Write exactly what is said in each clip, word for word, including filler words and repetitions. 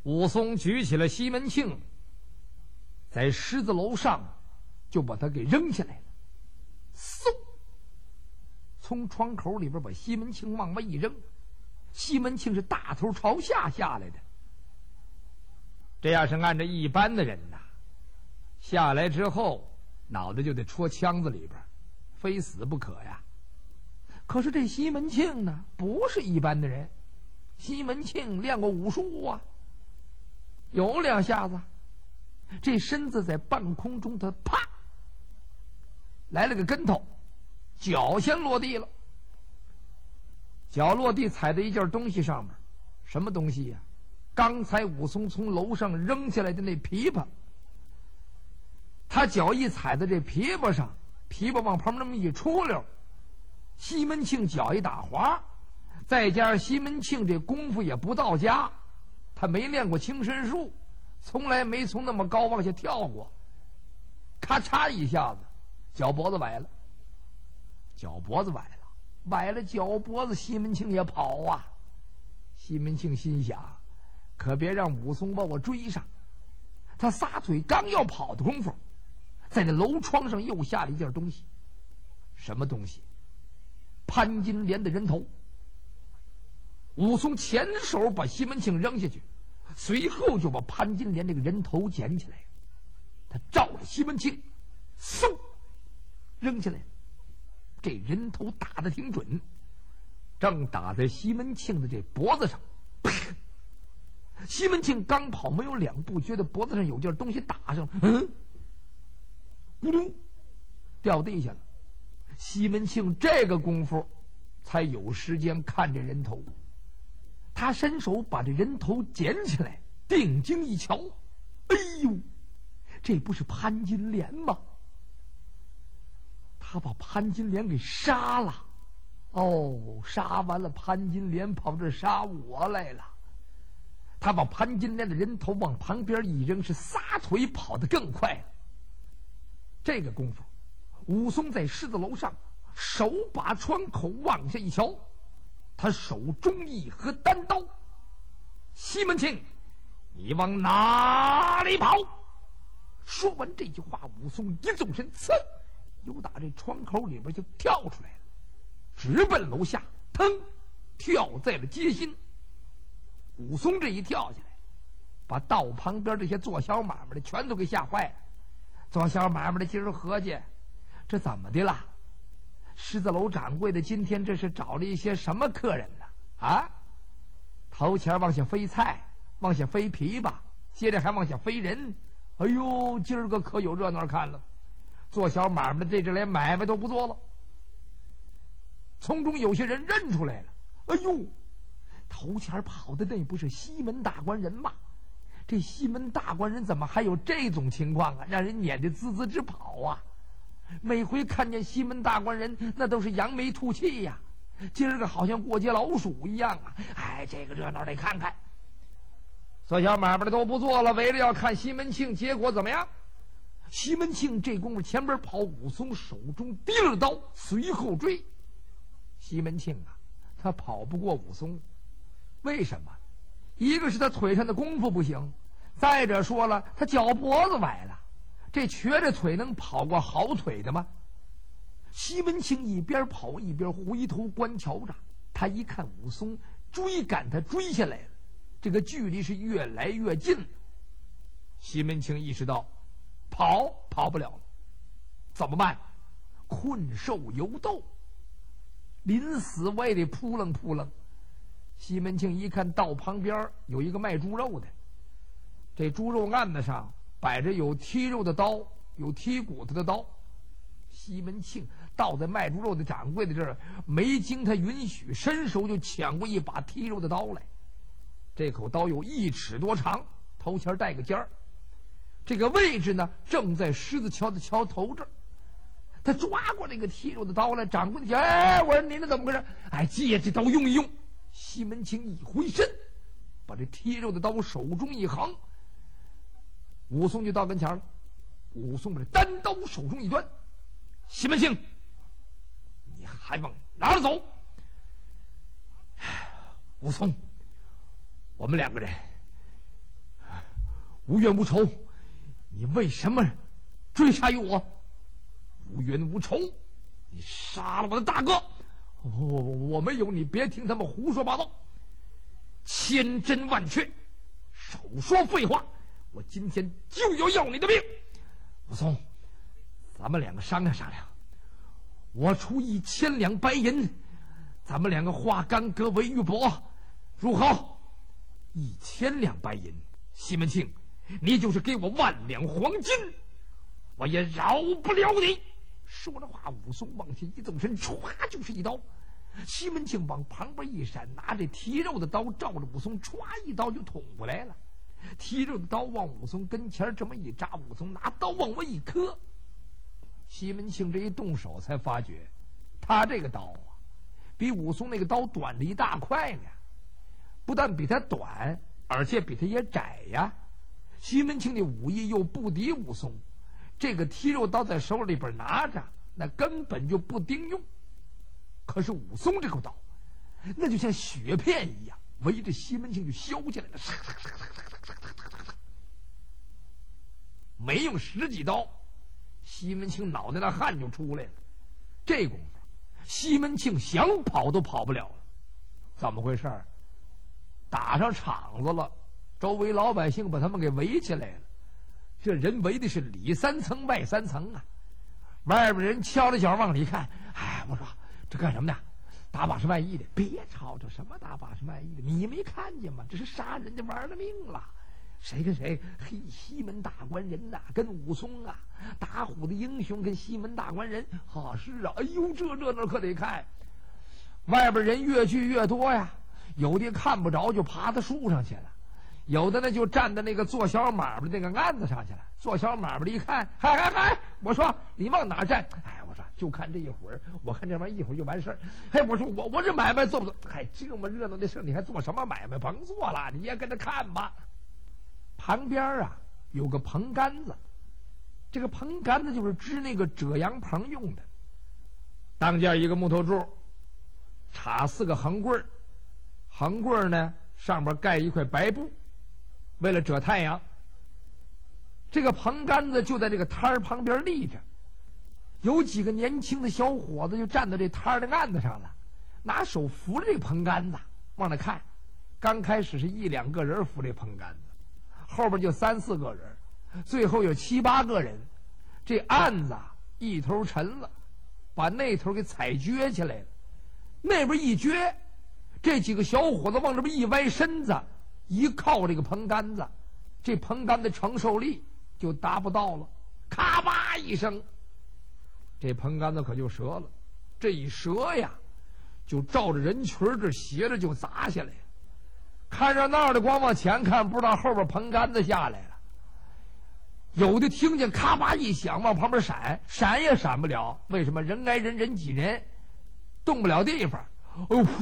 武松举起了西门庆，在狮子楼上就把他给扔下来了，嗖，从窗口里边把西门庆往外一扔，西门庆是大头朝下下来的。这要是按照一般的人呐，下来之后脑袋就得戳枪子里边，非死不可呀。可是这西门庆呢，不是一般的人，西门庆练过武术啊，有两下子，这身子在半空中他啪来了个跟头，脚先落地了，脚落地踩在一件东西上面，什么东西呀、啊？刚才武松从楼上扔下来的那琵琶，他脚一踩在这琵琶上，琵琶往旁边那么一出溜，西门庆脚一打滑，再加上西门庆这功夫也不到家，他没练过轻身术，从来没从那么高往下跳过，咔嚓一下子脚脖子崴了，脚脖子崴了，崴了脚脖子，西门庆也跑啊。西门庆心想，可别让武松把我追上。他撒腿刚要跑的功夫，在那楼窗上又下了一件东西，什么东西？潘金莲的人头。武松前手把西门庆扔下去，随后就把潘金莲这个人头捡起来，他照着西门庆嗖扔下来，这人头打得挺准，正打在西门庆的这脖子上。西门庆刚跑没有两步，觉得脖子上有件东西打上，嗯，咕噜掉地下了。西门庆这个功夫才有时间看这人头，他伸手把这人头捡起来，定睛一瞧，哎呦，这不是潘金莲吗？他把潘金莲给杀了。哦，杀完了潘金莲，跑这杀我来了。他把潘金莲的人头往旁边一扔，是撒腿跑得更快了。这个功夫，武松在狮子楼上手把窗口往下一瞧，他手中一合单刀，西门庆，你往哪里跑？说完这句话，武松一纵身，噌，又打这窗口里边就跳出来了，直奔楼下，腾，跳在了街心。武松这一跳下来，把道旁边这些做小买卖的全都给吓坏了。做小买卖的今儿合计，这怎么的了？狮子楼掌柜的今天这是找了一些什么客人呢？啊，头前往下飞菜，往下飞琵琶，接着还往下飞人。哎呦，今儿个可有热闹看了。做小买卖的这阵连买卖都不做了。从中有些人认出来了，哎呦，头前跑的那不是西门大官人吗？这西门大官人怎么还有这种情况啊？让人撵得滋滋直跑啊！每回看见西门大官人，那都是扬眉吐气呀。今儿个好像过街老鼠一样啊！哎，这个热闹得看看。做小买卖的都不做了，围着要看西门庆，结果怎么样？西门庆这功夫前边跑，武松手中提了刀，随后追。西门庆啊，他跑不过武松，为什么？一个是他腿上的功夫不行，再者说了，他脚脖子崴了，这瘸着腿能跑过好腿的吗？西门庆一边跑一边回头观瞧着，他一看武松追赶他追下来了，这个距离是越来越近。西门庆意识到跑跑不了了，怎么办？困兽犹斗，临死我也得扑棱扑棱。西门庆一看道旁边有一个卖猪肉的，这猪肉案子上摆着有剔肉的刀，有剔骨头的刀。西门庆倒在卖猪肉的掌柜的这儿，没经他允许，伸手就抢过一把剔肉的刀来。这口刀有一尺多长，头前带个尖儿，这个位置呢正在狮子桥的桥头这儿。他抓过这个剔肉的刀来，掌柜的讲：“哎，我说您这怎么回事？哎，借这刀用一用。”西门庆一回身，把这剔肉的刀手中一横，武松就到跟前了。武松把这单刀手中一端，西门庆，你还往哪儿走？武松，我们两个人无冤无仇，你为什么追杀于我？无冤无仇，你杀了我的大哥！我我我没有，你别听他们胡说八道，千真万确，少说废话！我今天就要要你的命！武松，咱们两个商量商量，我出一千两白银，咱们两个化干戈为玉帛，如何？一千两白银，西门庆，你就是给我万两黄金，我也饶不了你！说着话，武松往前一纵身，歘就是一刀。西门庆往旁边一闪，拿着提肉的刀照着武松歘一刀就捅过来了。提肉的刀往武松跟前这么一扎，武松拿刀往我一磕。西门庆这一动手才发觉，他这个刀啊，比武松那个刀短了一大块呢。不但比他短，而且比他也窄呀。西门庆的武艺又不敌武松，这个提肉刀在手里边拿着，那根本就不顶用。可是武松这口刀，那就像雪片一样，围着西门庆就削起来了。没用十几刀，西门庆脑袋那汗就出来了。这功夫，西门庆想跑都跑不了了。怎么回事？打上场子了，周围老百姓把他们给围起来了。这人围的是里三层外三层啊！外边人敲着脚往里看，哎，我说这干什么呢？打把式卖艺的！别吵吵，什么打把式卖艺的？你没看见吗？这是杀人家玩了命了！谁跟谁？嘿，西门大官人呐、啊，跟武松啊，打虎的英雄跟西门大官人，好、啊、是啊！哎呦，这热闹可得看！外边人越聚越多呀。有的看不着就爬到树上去了，有的呢就站在那个做小买卖那个案子上去了。做小买卖的一看，嗨嗨嗨！我说你往哪站？哎，我说就看这一会儿，我看这玩意一会儿就完事儿。嘿，我说我我这买卖做不做？嗨，这么热闹的事你还做什么买卖？甭做了，你也跟着看吧。旁边啊有个棚杆子，这个棚杆子就是支那个遮阳棚用的。当间一个木头柱，插四个横棍儿。横棍呢上边盖一块白布，为了遮太阳。这个棚杆子就在这个摊儿旁边立着，有几个年轻的小伙子就站在这摊儿的案子上了，拿手扶着这个棚杆子往那看。刚开始是一两个人扶这棚杆子，后边就三四个人，最后有七八个人。这案子一头沉了，把那头给踩撅起来了，那边一撅，这几个小伙子往这边一歪身子，一靠这个棚杆子，这棚杆子承受力就达不到了，咔吧一声，这棚杆子可就折了。这一折呀，就照着人群这斜着就砸下来了。看热闹的光往前看，不知道后边棚杆子下来了。有的听见咔吧一响，往旁边闪，闪也闪不了。为什么？人挨人，人挤人，动不了地方。哦呼！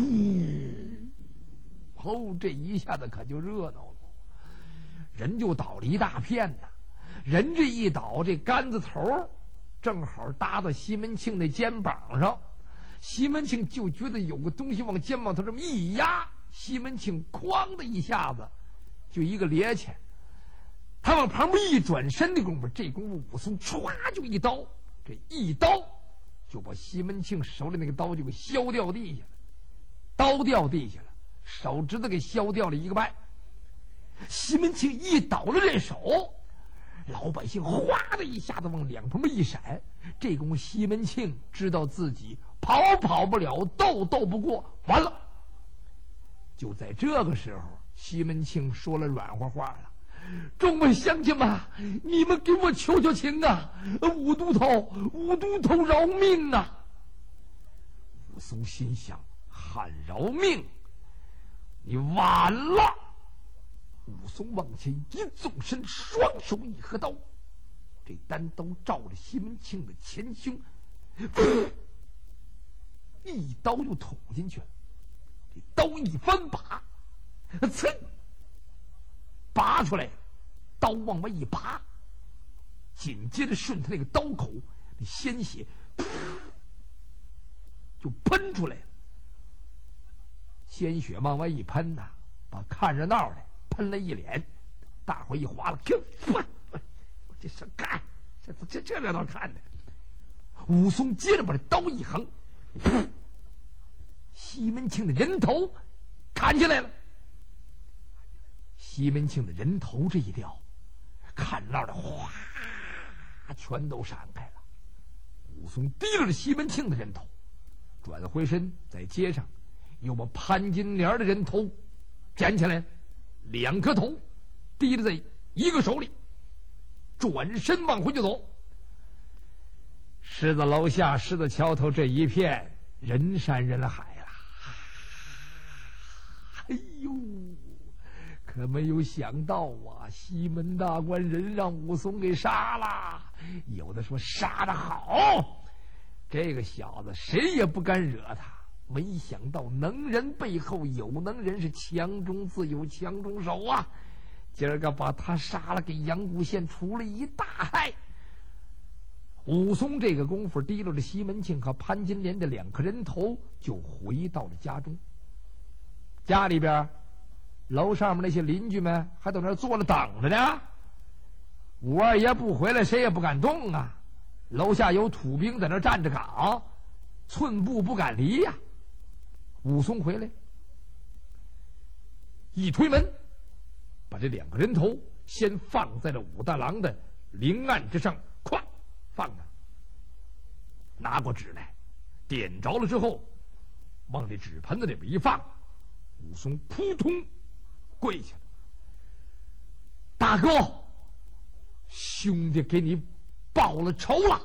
哦，这一下子可就热闹了，人就倒了一大片呐。人这一倒，这杆子头正好搭到西门庆的肩膀上。西门庆就觉得有个东西往肩膀头这么一压，西门庆哐的一下子就一个趔趄。他往旁边一转身的功夫，这功夫武松歘就一刀，这一刀就把西门庆手里那个刀就给削掉地下了。刀掉地下了，手指头给削掉了一个半。西门庆一倒了这手，老百姓哗的一下子往两旁边一闪。这功夫西门庆知道自己跑跑不了，斗斗不过，完了。就在这个时候，西门庆说了软和话了：“众位乡亲们，你们给我求求情啊！武都头，武都头饶命啊！”武松心想：喊饶命，你晚了。武松往前一纵身，双手一合刀，这单刀照着西门庆的前胸，一刀就捅进去了。这刀一翻把，噌，拔出来，刀往外一拔，紧接着顺他那个刀口，那鲜血就喷出来了。鲜血往外一喷呐、啊，把看热闹的喷了一脸。 大伙一划了，这是干，这这这热闹看的。武松接着把这刀一横，西门庆的人头砍起来了。西门庆的人头这一掉，看闹的哗，全都闪开了。武松提溜着西门庆的人头，转回身在街上又把潘金莲的人头捡起来，两颗头提着在一个手里，转身往回就走。狮子楼下狮子桥头这一片人山人海了。哎呦，可没有想到啊，西门大官人让武松给杀了。有的说杀得好，这个小子谁也不敢惹他。没想到能人背后有能人，是强中自有强中手啊！今儿个把他杀了，给阳谷县除了一大害。武松这个功夫提溜着西门庆和潘金莲的两颗人头，就回到了家中。家里边楼上面那些邻居们还在那儿坐着等着呢。武二爷不回来，谁也不敢动啊。楼下有土兵在那儿站着岗，寸步不敢离呀、啊。武松回来，一推门，把这两个人头先放在了武大郎的灵案之上，咵放着，拿过纸来，点着了之后，往这纸盆子里边一放，武松扑通跪下了。大哥，兄弟给你报了仇了，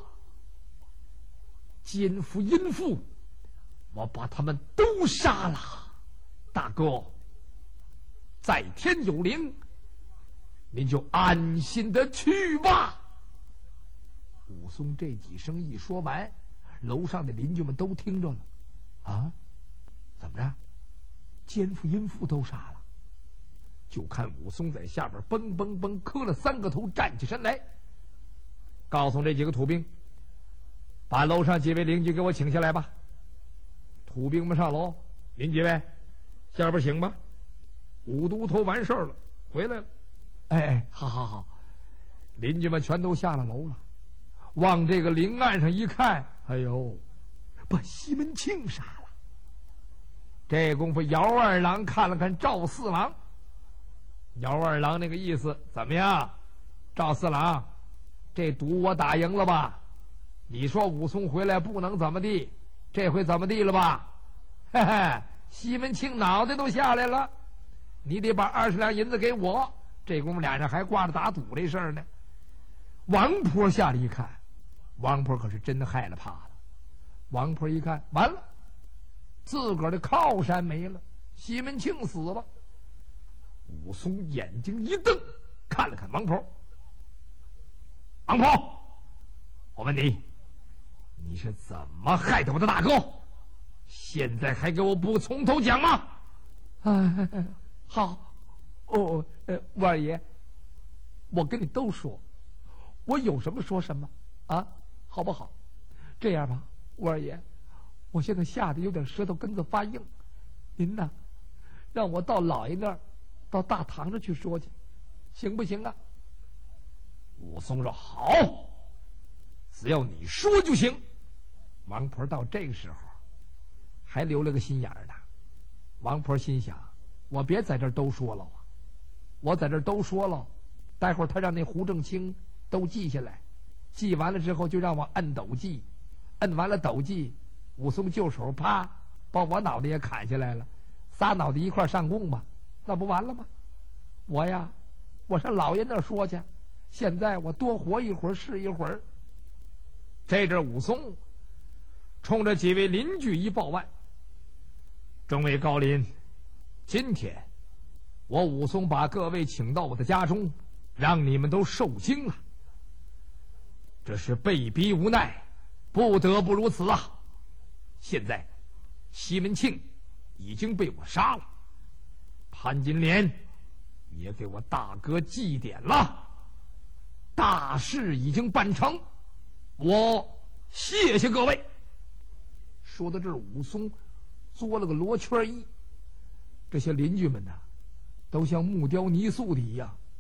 奸夫淫妇我把他们都杀了。大哥，在天有灵，您就安心的去吧。武松这几声一说完，楼上的邻居们都听着了。啊，怎么着？奸夫淫妇都杀了？就看武松在下边蹦蹦蹦磕了三个头，站起身来，告诉这几个土兵，把楼上几位邻居给我请下来吧。土兵们上楼，您几位下边请吧。武都头完事儿了，回来了。哎哎，好好好。邻居们全都下了楼了，往这个灵案上一看，哎呦，把西门庆杀了。这功夫，姚二郎看了看赵四郎，姚二郎那个意思怎么样？赵四郎，这赌我打赢了吧？你说武松回来不能怎么地，这回怎么地了吧？嘿嘿，西门庆脑袋都下来了，你得把二十两银子给我。这功夫俩人还挂着打赌这事儿呢。王婆下来一看，王婆可是真的害了怕了。王婆一看，完了，自个儿的靠山没了，西门庆死了。武松眼睛一瞪，看了看王婆，王婆，我问你，你是怎么害的我的大哥？现在还给我不从头讲吗？啊，好，哦，呃，武二爷，我跟你都说，我有什么说什么啊，好不好？这样吧，武二爷，我现在吓得有点舌头根子发硬，您呢，让我到老爷那儿，到大堂上去说去，行不行啊？武松说好，只要你说就行。王婆到这个时候还留了个心眼儿呢。王婆心想，我别在这儿都说了啊，我在这儿都说了，待会儿他让那胡正清都记下来，记完了之后就让我摁斗记，摁完了斗记，武松就手啪把我脑袋也砍下来了，仨脑袋一块上供吧，那不完了吗？我呀，我上老爷那儿说去，现在我多活一会儿是一会儿。这阵武松冲着几位邻居一报案，众位高邻，今天我武松把各位请到我的家中，让你们都受惊了，这是被逼无奈，不得不如此啊。现在西门庆已经被我杀了，潘金莲也给我大哥祭奠了，大事已经办成，我谢谢各位。说到这儿，武松作了个罗圈揖，这些邻居们呢，都像木雕泥塑的一样，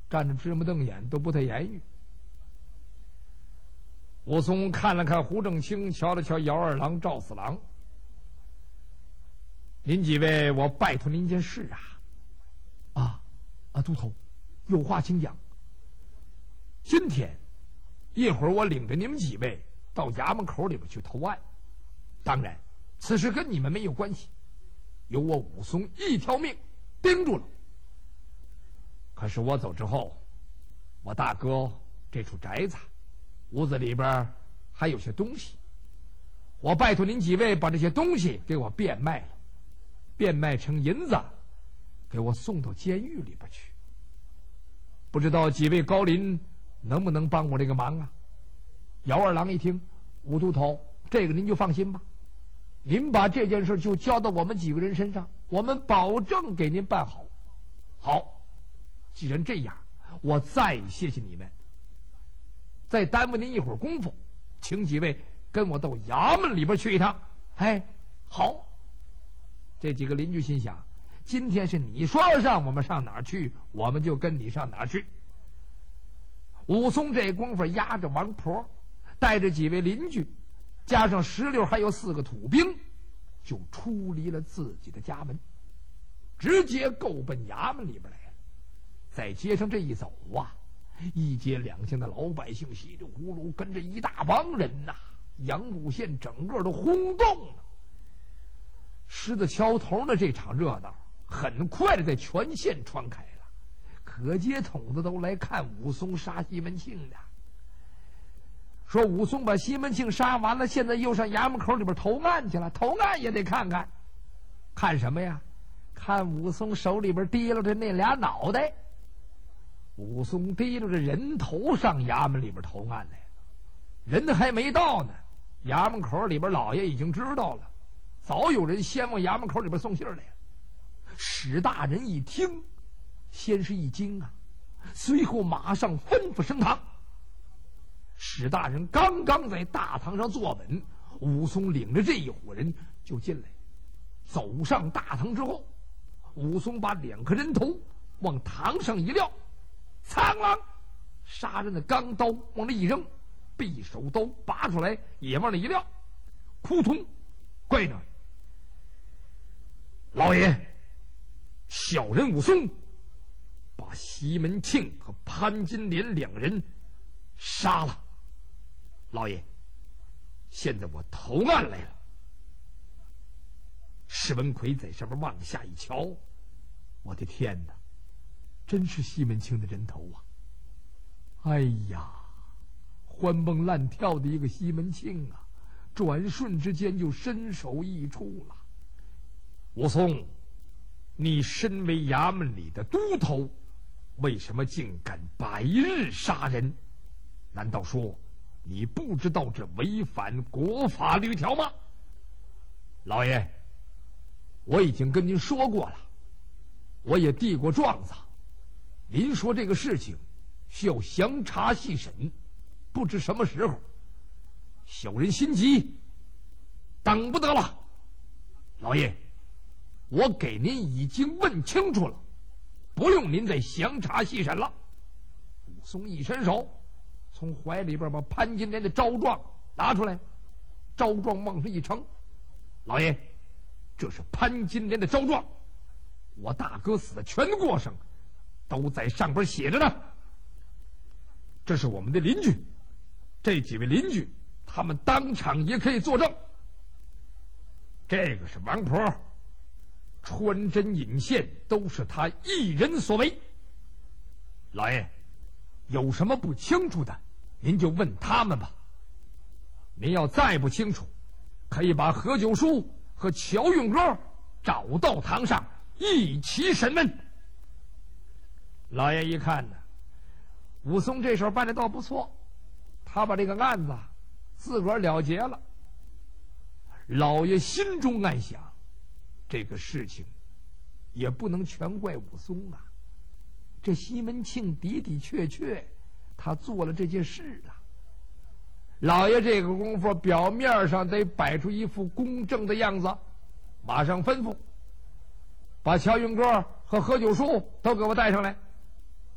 站着直目瞪眼，都不太言语。武松看了看胡正清，瞧了瞧姚二郎、赵四郎，您几位，我拜托您件事啊！啊啊，都头，有话请讲。今天一会儿我领着你们几位到衙门口里边去投案，当然此事跟你们没有关系，有我武松一条命盯住了。可是我走之后，我大哥这处宅子屋子里边还有些东西，我拜托您几位把这些东西给我变卖了，变卖成银子给我送到监狱里边去。不知道几位高邻能不能帮我这个忙啊？姚二郎一听，武都头，这个您就放心吧，您把这件事就交到我们几个人身上，我们保证给您办好。好，既然这样，我再谢谢你们，再耽误您一会儿功夫，请几位跟我到衙门里边去一趟。哎，好。这几个邻居心想，今天是你说了上，我们上哪儿去，我们就跟你上哪儿去。武松这功夫押着王婆，带着几位邻居，加上石榴还有四个土兵，就出离了自己的家门，直接够奔衙门里边来了。在街上这一走啊，一街两巷的老百姓稀里呼噜跟着一大帮人呐、啊，阳谷县整个都轰动了。狮子敲头的这场热闹很快的在全县传开了，可街筒子都来看武松杀西门庆的。说武松把西门庆杀完了，现在又上衙门口里边投案去了，投案也得看看，看什么呀？看武松手里边提溜着那俩脑袋。武松提溜着人头上衙门里边投案来了，人还没到呢，衙门口里边老爷已经知道了，早有人先往衙门口里边送信来了。史大人一听，先是一惊啊，随后马上吩咐升堂。史大人刚刚在大堂上坐稳，武松领着这一伙人就进来。走上大堂之后，武松把两颗人头往堂上一撂，苍啷，杀人的钢刀往那一扔，匕首刀拔出来也往那一撂，扑通跪那儿。老爷，小人武松把西门庆和潘金莲两人杀了。老爷，现在我投案来了。史文奎在上面往下一瞧，我的天哪，真是西门庆的人头啊！哎呀，欢蹦乱跳的一个西门庆啊，转瞬之间就身首异处了。武松，你身为衙门里的都头，为什么竟敢白日杀人？难道说你不知道这违反国法律条吗？老爷，我已经跟您说过了，我也递过状子，您说这个事情需要详查细审，不知什么时候，小人心急，等不得了。老爷，我给您已经问清楚了，不用您再详查细审了。武松一伸手，从怀里边把潘金莲的招状拿出来，招状往上一呈，老爷，这是潘金莲的招状，我大哥死的全过程都在上边写着呢。这是我们的邻居，这几位邻居他们当场也可以作证。这个是王婆，穿针引线都是他一人所为。老爷，有什么不清楚的，您就问他们吧。您要再不清楚，可以把何九叔和乔运哥找到堂上一起审问。老爷一看呢，武松这手办的倒不错，他把这个案子自个儿了结了。老爷心中暗想，这个事情也不能全怪武松啊，这西门庆的的确确他做了这件事啊。老爷这个功夫表面上得摆出一副公正的样子，马上吩咐把乔云哥和何九叔都给我带上来。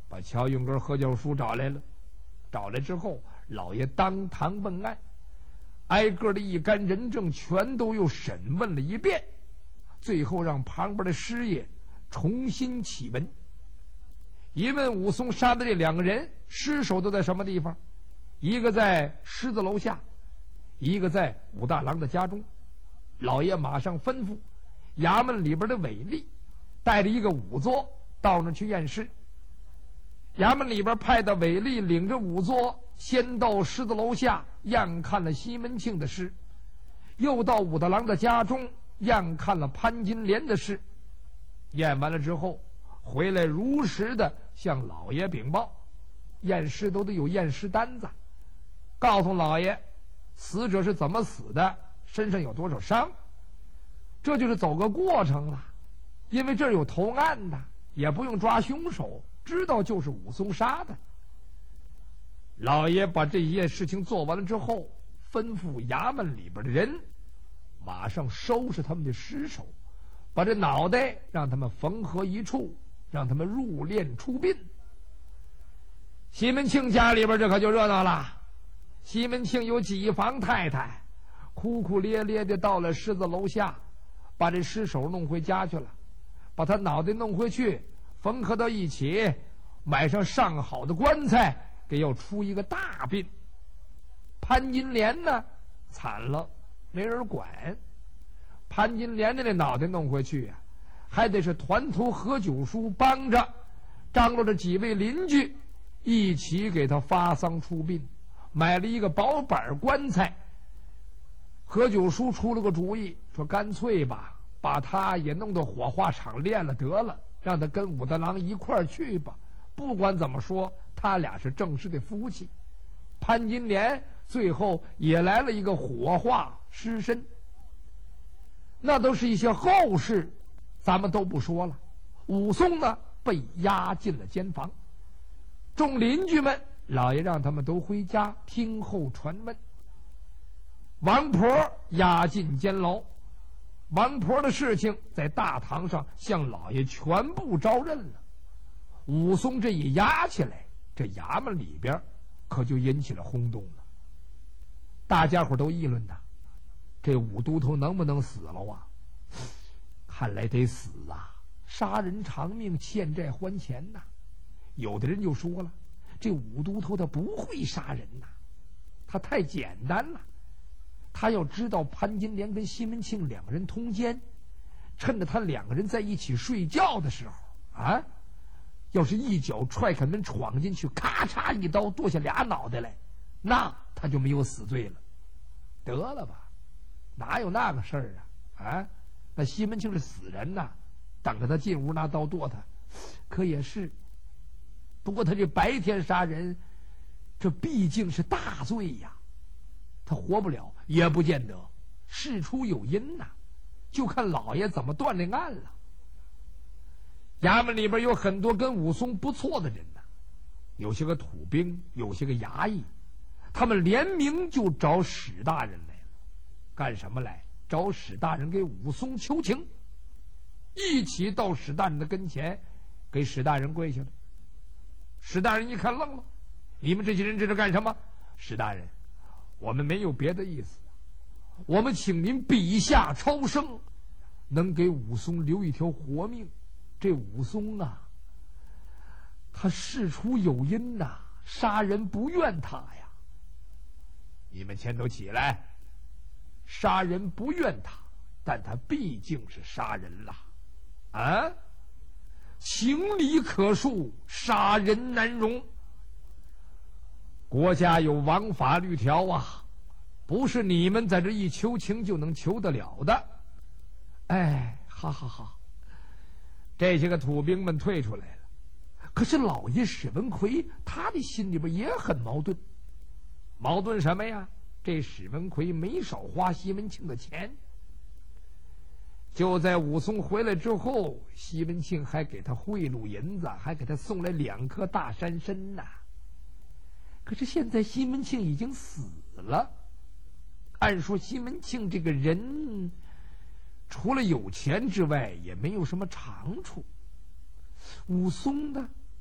把乔永根、何教书找来了。找来之后，老爷当堂问案，挨个的一干人证全都又审问了一遍，最后让旁边的师爷重新启问。一问武松杀的这两个人尸首都在什么地方，一个在狮子楼下，一个在武大郎的家中。老爷马上吩咐衙门里边的韦力带着一个仵作到那去验尸。衙门里边派的韦力领着仵作先到狮子楼下验看了西门庆的尸，又到武大郎的家中验看了潘金莲的尸。验完了之后回来如实的向老爷禀报，验尸都得有验尸单子，告诉老爷死者是怎么死的，身上有多少伤。这就是走个过程了，因为这儿有投案的，也不用抓凶手，知道就是武松杀的。老爷把这一件事情做完了之后，吩咐衙门里边的人马上收拾他们的尸首，把这脑袋让他们缝合一处，让他们入殓出殡。西门庆家里边这可就热闹了。西门庆有几房太太哭哭咧咧的到了狮子楼下，把这尸首弄回家去了，把他脑袋弄回去缝合到一起，买上上好的棺材，给要出一个大殡。潘金莲呢惨了，没人管。潘金莲的那脑袋弄回去啊，还得是团头何九叔帮着，张罗着几位邻居一起给他发丧出殡，买了一个薄板棺材。何九叔出了个主意，说干脆吧，把他也弄到火化场炼了得了，让他跟武大郎一块儿去吧。不管怎么说，他俩是正式的夫妻。潘金莲最后也来了一个火化尸身。那都是一些后事，咱们都不说了。武松呢被押进了监房，众邻居们老爷让他们都回家听候传闻。王婆押进监牢，王婆的事情在大堂上向老爷全部招认了。武松这一押起来，这衙门里边可就引起了轰动了。大家伙都议论他，这武都头能不能死了啊？看来得死啊！杀人偿命，欠债还钱呐。有的人就说了，这武都头他不会杀人呐，他太简单了。他要知道潘金莲跟西门庆两个人通奸，趁着他两个人在一起睡觉的时候啊，要是一脚踹开门闯进去，咔嚓一刀剁下俩脑袋来，那他就没有死罪了。得了吧，哪有那个事儿啊？啊，那西门庆是死人呐，等着他进屋拿刀剁他，可也是。不过他这白天杀人，这毕竟是大罪呀，他活不了也不见得，事出有因呐，就看老爷怎么断这案了。衙门里边有很多跟武松不错的人呐，有些个土兵，有些个衙役，他们联名就找史大人来了。干什么来？找史大人给武松求情。一起到史大人的跟前，给史大人跪下了。史大人一看愣了，你们这些人这是干什么？史大人，我们没有别的意思，我们请您笔下超生，能给武松留一条活命。这武松啊，他事出有因呐、啊，杀人不怨他呀。你们先都起来，杀人不怨他，但他毕竟是杀人了啊，情理可恕，杀人难容。国家有王法律条啊，不是你们在这一求情就能求得了的。哎，哈哈哈！这些个土兵们退出来了，可是老爷史文奎他的心里边也很矛盾。矛盾什么呀？这史文奎没少花西门庆的钱。就在武松回来之后，西门庆还给他贿赂银子，还给他送来两颗大山参呐。可是现在西门庆已经死了，按说西门庆这个人除了有钱之外也没有什么长处。武松呢，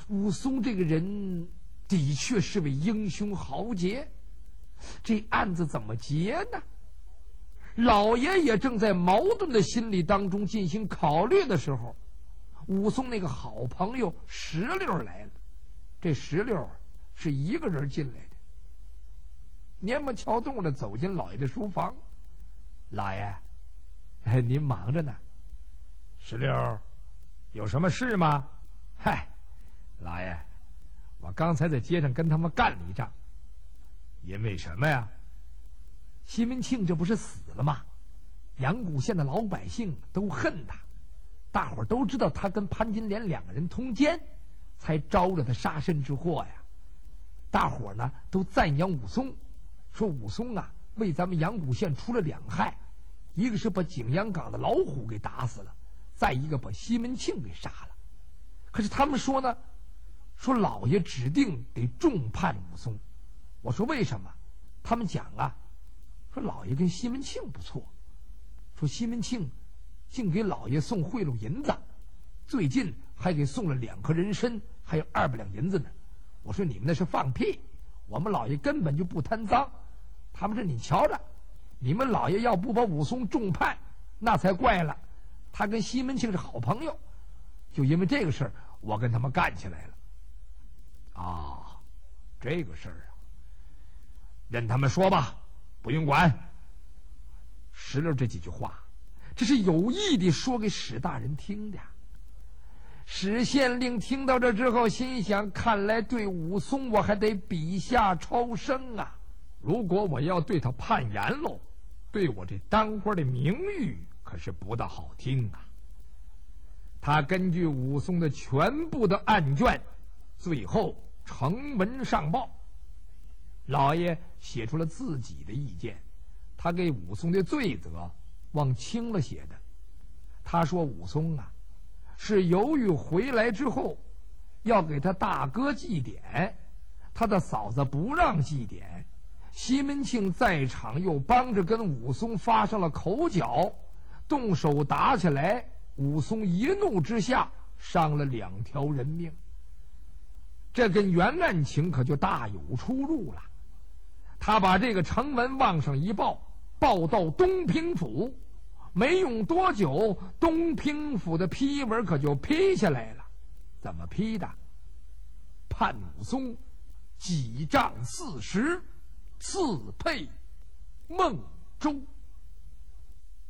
武松这个人的确是位英雄豪杰，这案子怎么结呢？老爷也正在矛盾的心理当中进行考虑的时候，武松那个好朋友石榴来了。这石榴是一个人进来的，蔫不敲动的走进老爷的书房。老爷，哎，您忙着呢。石榴，有什么事吗？嗨，老爷，我刚才在街上跟他们干了一仗。因为什么呀？西门庆这不是死了吗？阳谷县的老百姓都恨他，大伙儿都知道他跟潘金莲两个人通奸，才招了他杀身之祸呀。大伙儿呢都赞扬武松，说武松啊为咱们阳谷县出了两害，一个是把景阳冈的老虎给打死了，再一个把西门庆给杀了。可是他们说呢，说老爷指定得重判武松。我说为什么？他们讲啊，说老爷跟西门庆不错，说西门庆竟给老爷送贿赂银子，最近还给送了两颗人参，还有二百两银子呢。我说你们那是放屁，我们老爷根本就不贪赃。他们说你瞧着，你们老爷要不把武松重判，那才怪了。他跟西门庆是好朋友，就因为这个事儿，我跟他们干起来了。啊，这个事儿啊，任他们说吧，不用管。石榴这几句话，这是有意的说给史大人听的。史县令听到这之后，心想：看来对武松我还得笔下超生啊！如果我要对他判严喽，对我这当官的名誉可是不大好听啊。他根据武松的全部的案卷，最后呈文上报。老爷写出了自己的意见，他给武松的罪责往轻了写的。他说武松啊，是由于回来之后要给他大哥祭典，他的嫂子不让祭典，西门庆在场又帮着跟武松发生了口角，动手打起来，武松一怒之下伤了两条人命。这跟原案情可就大有出入了。他把这个呈文往上一报，报到东平府，没用多久，东平府的批文可就批下来了。怎么批的？判武松几杖四十，赐配孟州。